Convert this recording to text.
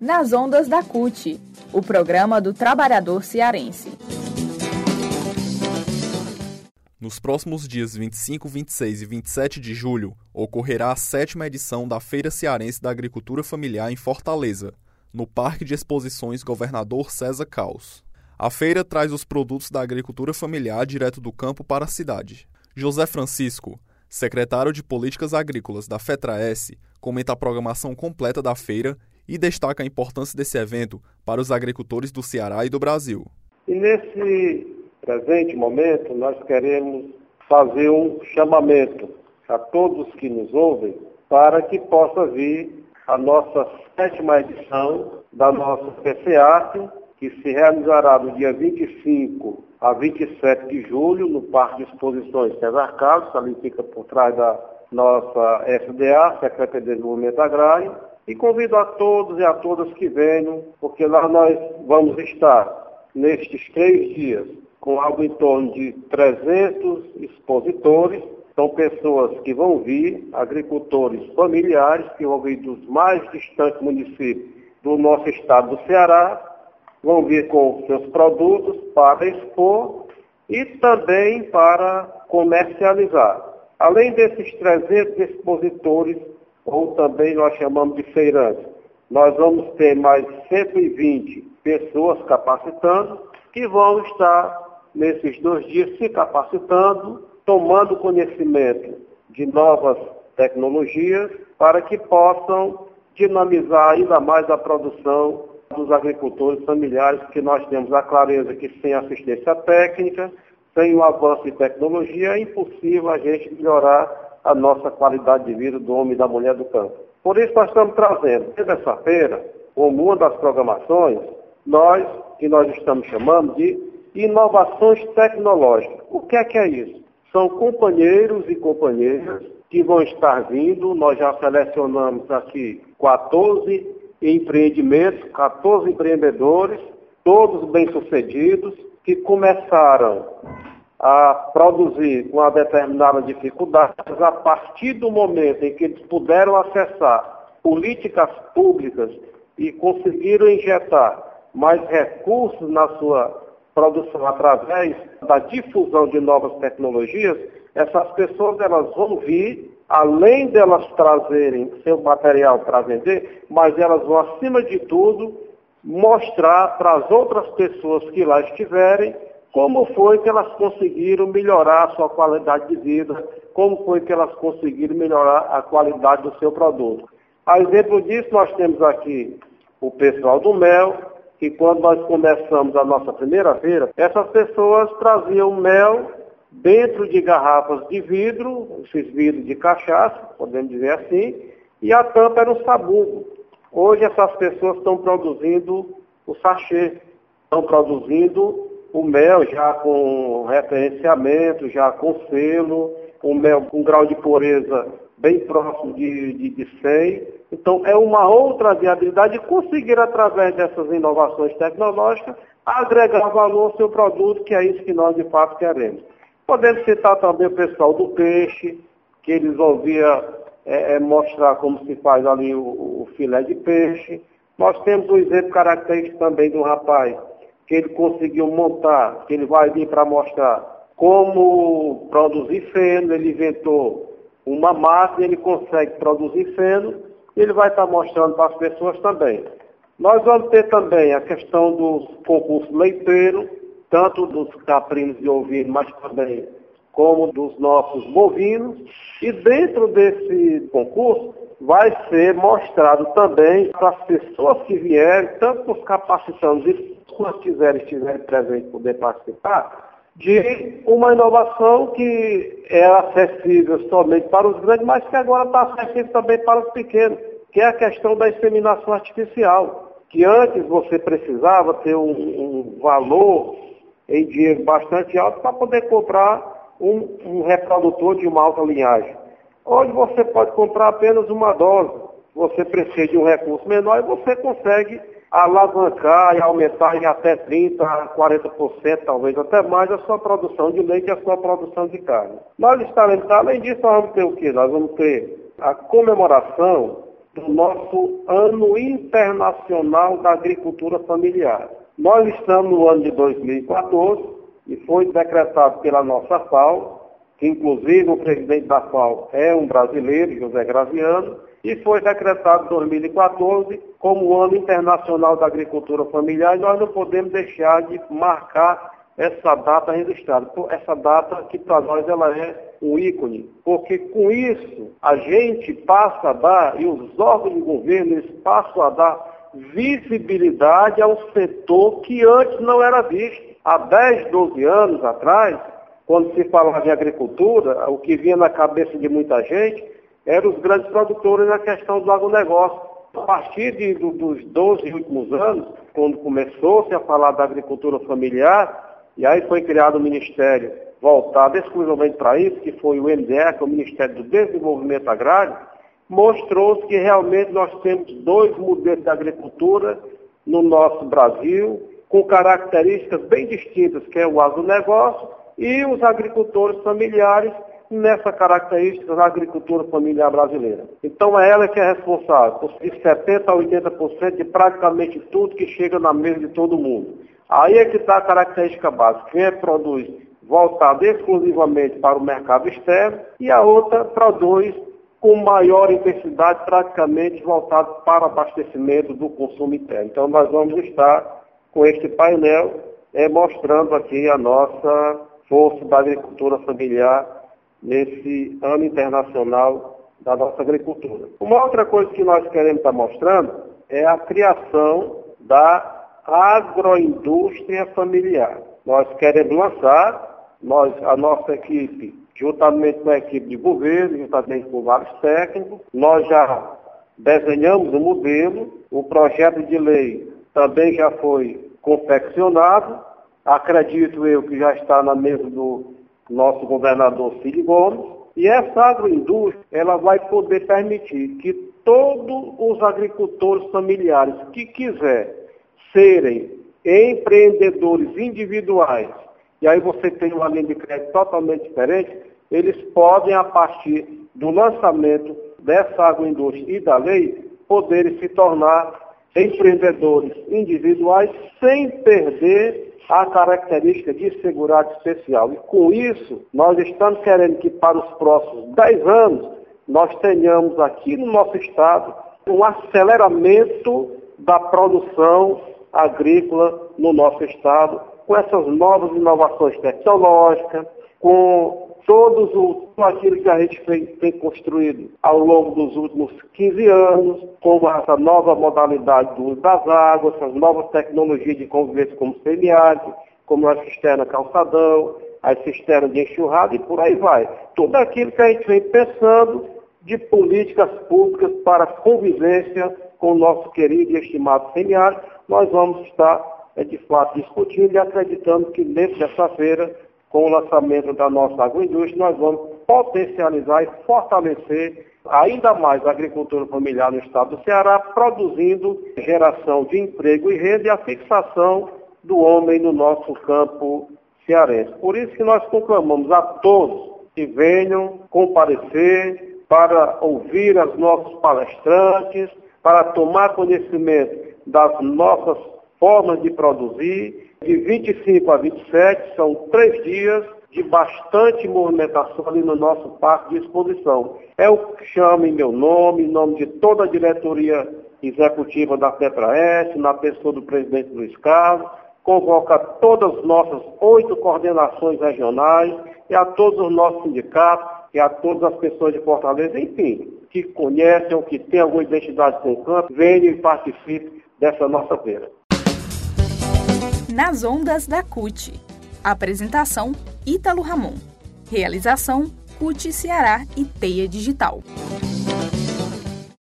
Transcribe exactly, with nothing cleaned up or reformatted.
Nas ondas da C U T, o programa do trabalhador cearense. Nos próximos dias vinte e cinco, vinte e seis e vinte e sete de julho, ocorrerá a sétima edição da Feira Cearense da Agricultura Familiar em Fortaleza, no Parque de Exposições Governador César Caos. A feira traz os produtos da agricultura familiar direto do campo para a cidade. José Francisco, secretário de Políticas Agrícolas da FETRAES, comenta a programação completa da feira e destaca a importância desse evento para os agricultores do Ceará e do Brasil. E nesse presente momento, nós queremos fazer um chamamento a todos que nos ouvem para que possa vir a nossa sétima edição da nossa P C A C, que se realizará do dia vinte e cinco a vinte e sete de julho, no Parque de Exposições César Caos, ali fica por trás da nossa S D A, Secretaria de Desenvolvimento Agrário, e convido a todos e a todas que venham, porque lá nós vamos estar, nestes três dias, com algo em torno de trezentos expositores. São pessoas que vão vir, agricultores familiares, que vão vir dos mais distantes municípios do nosso estado do Ceará, vão vir com seus produtos para expor e também para comercializar. Além desses trezentos expositores, ou também nós chamamos de feirantes, nós vamos ter mais cento e vinte pessoas capacitando, que vão estar nesses dois dias se capacitando, tomando conhecimento de novas tecnologias, para que possam dinamizar ainda mais a produção dos agricultores familiares, porque nós temos a clareza que sem assistência técnica, sem o avanço de tecnologia, é impossível a gente melhorar a nossa qualidade de vida do homem e da mulher do campo. Por isso nós estamos trazendo, nessa feira, como uma das programações, nós, que nós estamos chamando de inovações tecnológicas. O que é que é isso? São companheiros e companheiras que vão estar vindo, nós já selecionamos aqui quatorze empreendimentos, quatorze empreendedores, todos bem-sucedidos, que começaram a produzir com uma determinada dificuldade, a partir do momento em que eles puderam acessar políticas públicas e conseguiram injetar mais recursos na sua produção através da difusão de novas tecnologias, essas pessoas elas vão vir, além delas trazerem seu material para vender, mas elas vão, acima de tudo, mostrar para as outras pessoas que lá estiverem como foi que elas conseguiram melhorar a sua qualidade de vida, como foi que elas conseguiram melhorar a qualidade do seu produto. A exemplo disso, nós temos aqui o pessoal do mel, que quando nós começamos a nossa primeira feira, essas pessoas traziam mel dentro de garrafas de vidro, esses vidros de cachaça, podemos dizer assim, e a tampa era um sabugo. Hoje essas pessoas estão produzindo o sachê, estão produzindo o mel já com referenciamento, já com selo, o mel com grau de pureza bem próximo de, de, de cem. Então é uma outra viabilidade de conseguir, através dessas inovações tecnológicas, agregar valor ao seu produto, que é isso que nós de fato queremos. Podemos citar também o pessoal do peixe, que eles vão vir é, é, mostrar como se faz ali o, o filé de peixe. Nós temos um exemplo característico também de um rapaz que ele conseguiu montar, que ele vai vir para mostrar como produzir feno. Ele inventou uma máquina, ele consegue produzir feno, e ele vai estar mostrando para as pessoas também. Nós vamos ter também a questão dos concursos leiteiros, tanto dos caprinos de ovino, mas também como dos nossos bovinos. E dentro desse concurso vai ser mostrado também para as pessoas que vierem, tanto os capacitandos e quando quiserem, estiverem presentes, poder participar, de uma inovação que é acessível somente para os grandes, mas que agora está acessível também para os pequenos, que é a questão da inseminação artificial, que antes você precisava ter um, um valor em dinheiro bastante alto para poder comprar um, um reprodutor de uma alta linhagem. Hoje você pode comprar apenas uma dose, você precisa de um recurso menor e você consegue alavancar e aumentar em até trinta por cento, quarenta por cento, talvez até mais, a sua produção de leite e a sua produção de carne. Nós estaremos, além disso, nós vamos ter o quê? Nós vamos ter a comemoração do nosso Ano Internacional da Agricultura Familiar. Nós estamos no ano de dois mil e quatorze e foi decretado pela nossa F A O, que inclusive o presidente da F A O é um brasileiro, José Graziano, e foi decretado em dois mil e quatorze como o Ano Internacional da Agricultura Familiar, e nós não podemos deixar de marcar essa data registrada. Essa data que para nós ela é um ícone, porque com isso a gente passa a dar, e os órgãos de governo eles passam a dar visibilidade ao setor que antes não era visto. Há dez, doze anos atrás, quando se falava em agricultura, o que vinha na cabeça de muita gente eram os grandes produtores na questão do agronegócio. A partir de, do, dos doze últimos anos, quando começou-se a falar da agricultura familiar, e aí foi criado um ministério voltado exclusivamente para isso, que foi o M D E, que é o Ministério do Desenvolvimento Agrário, mostrou-se que realmente nós temos dois modelos de agricultura no nosso Brasil, com características bem distintas, que é o agronegócio e os agricultores familiares, nessa característica da agricultura familiar brasileira. Então é ela que é responsável por setenta por cento a oitenta por cento de praticamente tudo que chega na mesa de todo mundo. Aí é que está a característica básica. Quem é que produz voltado exclusivamente para o mercado externo e a outra produz com maior intensidade, praticamente voltado para o abastecimento do consumo interno. Então nós vamos estar com este painel é, mostrando aqui a nossa força da agricultura familiar nesse ano internacional da nossa agricultura. Uma outra coisa que nós queremos estar mostrando é a criação da agroindústria familiar. Nós queremos lançar, nós, a nossa equipe, juntamente com a equipe de governo, juntamente com vários técnicos, nós já desenhamos o modelo, o projeto de lei também já foi confeccionado, acredito eu que já está na mesa do nosso governador Cid Gomes, e essa agroindústria ela vai poder permitir que todos os agricultores familiares que quiser serem empreendedores individuais, e aí você tem uma linha de crédito totalmente diferente, eles podem, a partir do lançamento dessa agroindústria e da lei, poderem se tornar empreendedores individuais sem perder a característica de seguridade especial. E com isso, nós estamos querendo que para os próximos dez anos, nós tenhamos aqui no nosso estado um aceleramento da produção agrícola no nosso estado, com essas novas inovações tecnológicas, com todos o, aquilo que a gente tem, tem construído ao longo dos últimos quinze anos, com essa nova modalidade do uso das águas, essas novas tecnologias de convivência como semiárido, como a cisterna calçadão, as cisternas de enxurrada e por aí vai. Tudo aquilo que a gente vem pensando de políticas públicas para a convivência com o nosso querido e estimado semiárido, nós vamos estar, é, de fato, discutindo e acreditando que nessa terça-feira, com o lançamento da nossa agroindústria, nós vamos potencializar e fortalecer ainda mais a agricultura familiar no estado do Ceará, produzindo geração de emprego e renda e a fixação do homem no nosso campo cearense. Por isso que nós conclamamos a todos que venham comparecer para ouvir os nossos palestrantes, para tomar conhecimento das nossas formas de produzir. De vinte e cinco a vinte e sete, são três dias de bastante movimentação ali no nosso parque de exposição. É o que chamo em meu nome, em nome de toda a diretoria executiva da Petraeste, na pessoa do presidente Luiz Carlos, convoca todas as nossas oito coordenações regionais e a todos os nossos sindicatos e a todas as pessoas de Fortaleza, enfim, que conhecem ou que têm alguma identidade com o campo, venham e participem dessa nossa feira. Nas ondas da C U T. Apresentação, Ítalo Ramon. Realização, C U T Ceará e Teia Digital.